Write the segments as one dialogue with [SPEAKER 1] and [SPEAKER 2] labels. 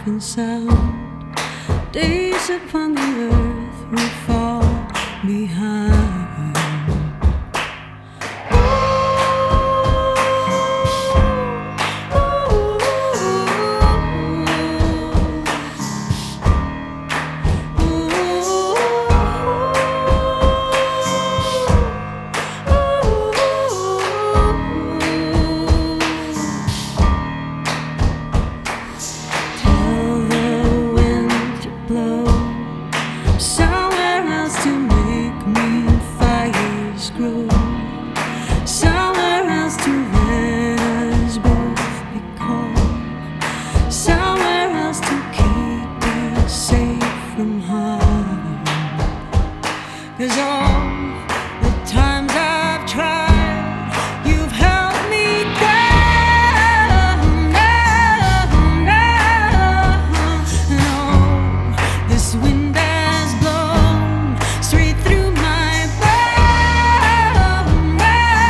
[SPEAKER 1] and sound. Days upon the earth will fall behind. Somewhere else to make me fires grow. Somewhere else to let us both be calm. Somewhere else to keep us safe from harm. 'Cause all the times I've tried, you've held me down, down, down. And oh, this wind has blown straight through my bones,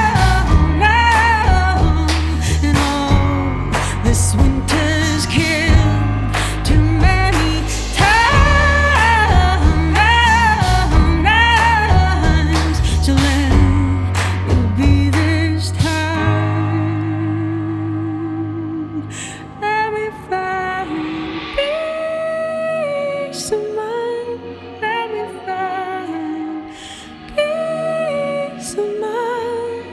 [SPEAKER 1] and oh, this winter's killed too many times to let it be this time. Let me find peace of mind. Let me find peace of mind.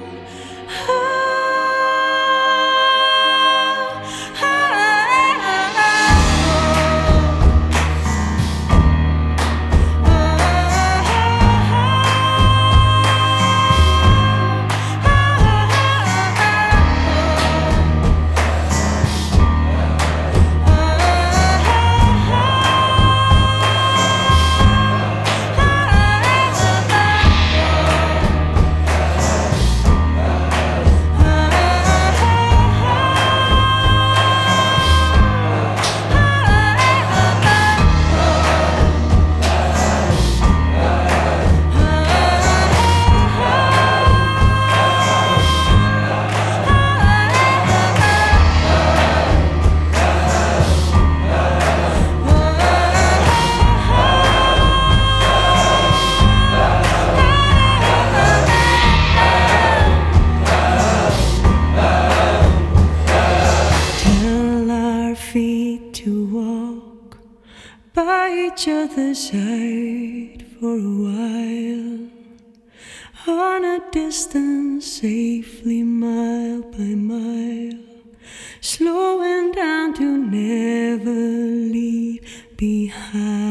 [SPEAKER 1] Feet to walk by each other's side for a while, on a distance safely mile by mile, slowing down to never leave behind.